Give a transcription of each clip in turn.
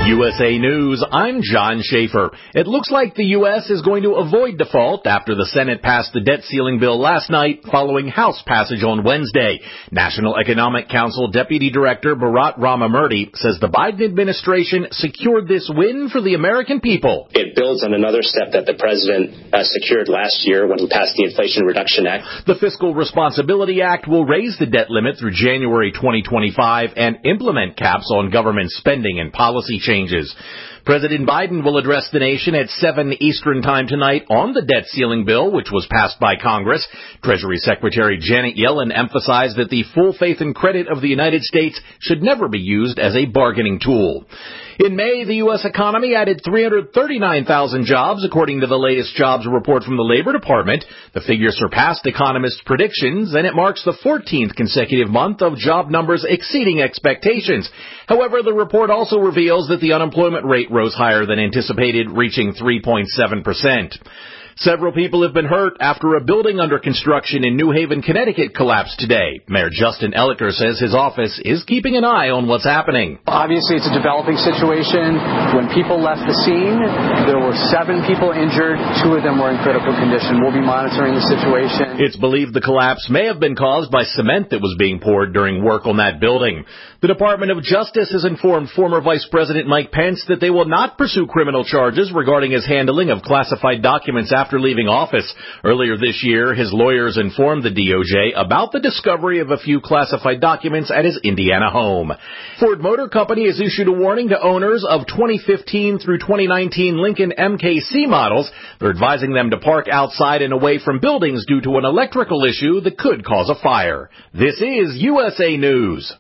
USA News, I'm John Schaefer. It looks like the U.S. is going to avoid default after the Senate passed the debt ceiling bill last night following House passage on Wednesday. National Economic Council Deputy Director Bharat Ramamurthy says the Biden administration secured this win for the American people. It builds on another step that the president secured last year when he passed the Inflation Reduction Act. The Fiscal Responsibility Act will raise the debt limit through January 2025 and implement caps on government spending and policy changes. President Biden will address the nation at 7 Eastern Time tonight on the debt ceiling bill, which was passed by Congress. Treasury Secretary Janet Yellen emphasized that the full faith and credit of the United States should never be used as a bargaining tool. In May, the U.S. economy added 339,000 jobs, according to the latest jobs report from the Labor Department. The figure surpassed economists' predictions, and it marks the 14th consecutive month of job numbers exceeding expectations. However, the report also reveals that the unemployment rate rose higher than anticipated, reaching 3.7%. Several people have been hurt after a building under construction in New Haven, Connecticut collapsed today. Mayor Justin Elicker says his office is keeping an eye on what's happening. Obviously, it's a developing situation. When people left the scene, there were 7 people injured. 2 of them were in critical condition. We'll be monitoring the situation. It's believed the collapse may have been caused by cement that was being poured during work on that building. The Department of Justice has informed former Vice President Mike Pence that they will not pursue criminal charges regarding his handling of classified documents after leaving office. Earlier this year, his lawyers informed the DOJ about the discovery of a few classified documents at his Indiana home. Ford Motor Company has issued a warning to owners of 2015 through 2019 Lincoln MKC models. They're advising them to park outside and away from buildings due to an electrical issue that could cause a fire. This is USA News.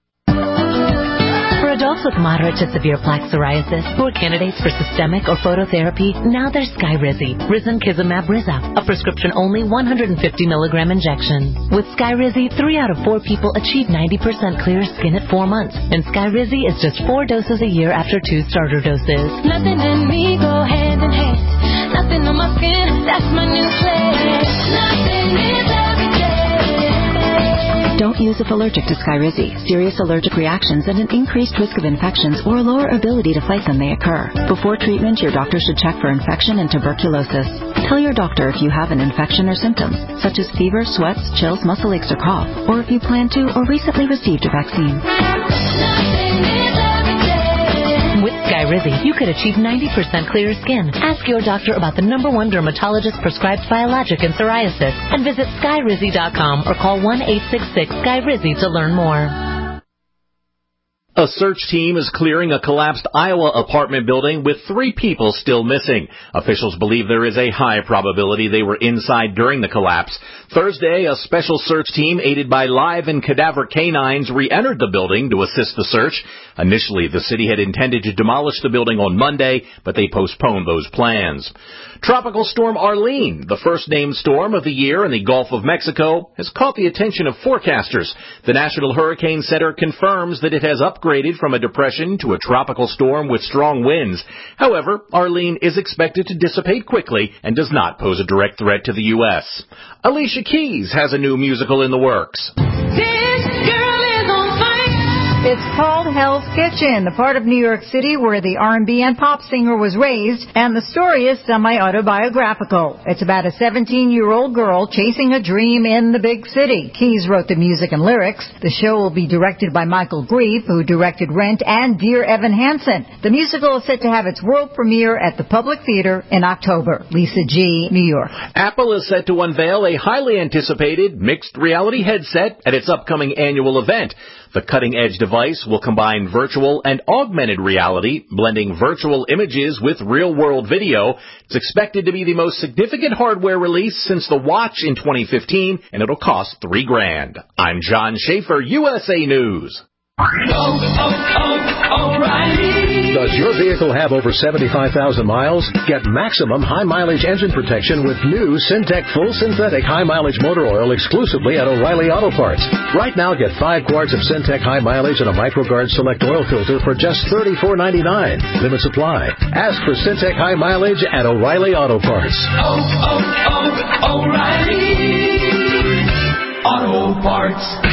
For adults with moderate to severe plaque psoriasis who are candidates for systemic or phototherapy, now there's Skyrizi, Risankizumab Riza, a prescription-only 150 milligram injection. With Skyrizi, 3 out of 4 people achieve 90% clear skin at 4 months, and Skyrizi is just 4 doses a year after 2 starter doses. Nothing in me go hand in hand. Nothing on my skin, that's my new flesh. Nothing is every day. Don't use if allergic to Skyrizi. Serious allergic reactions and an increased risk of infections or a lower ability to fight them may occur. Before treatment, your doctor should check for infection and tuberculosis. Tell your doctor if you have an infection or symptoms, such as fever, sweats, chills, muscle aches, or cough, or if you plan to or recently received a vaccine. With Skyrizi, you could achieve 90% clearer skin. Ask your doctor about the #1 dermatologist-prescribed biologic in psoriasis and visit Skyrizi.com or call 1-866-SKYRIZI to learn more. A search team is clearing a collapsed Iowa apartment building with 3 people still missing. Officials believe there is a high probability they were inside during the collapse. Thursday, a special search team aided by live and cadaver canines re-entered the building to assist the search. Initially, the city had intended to demolish the building on Monday, but they postponed those plans. Tropical Storm Arlene, the first named storm of the year in the Gulf of Mexico, has caught the attention of forecasters. The National Hurricane Center confirms that it has upgraded from a depression to a tropical storm with strong winds. However, Arlene is expected to dissipate quickly and does not pose a direct threat to the U.S. Alicia Keys has a new musical in the works. It's called Hell's Kitchen, the part of New York City where the R&B and pop singer was raised, and the story is semi-autobiographical. It's about a 17-year-old girl chasing a dream in the big city. Keys wrote the music and lyrics. The show will be directed by Michael Grief, who directed Rent and Dear Evan Hansen. The musical is set to have its world premiere at the Public Theater in October. Lisa G., New York. Apple is set to unveil a highly anticipated mixed reality headset at its upcoming annual event. The cutting-edge device will combine virtual and augmented reality, blending virtual images with real-world video. It's expected to be the most significant hardware release since the watch in 2015, and it'll cost $3,000. I'm John Schaefer, USA News. Does your vehicle have over 75,000 miles? Get maximum high-mileage engine protection with new Syntec Full Synthetic High-Mileage Motor Oil exclusively at O'Reilly Auto Parts. Right now, get 5 quarts of Syntec High Mileage and a MicroGuard Select Oil Filter for just $34.99. Limit supply. Ask for Syntec High Mileage at O'Reilly Auto Parts. O'Reilly Auto Parts.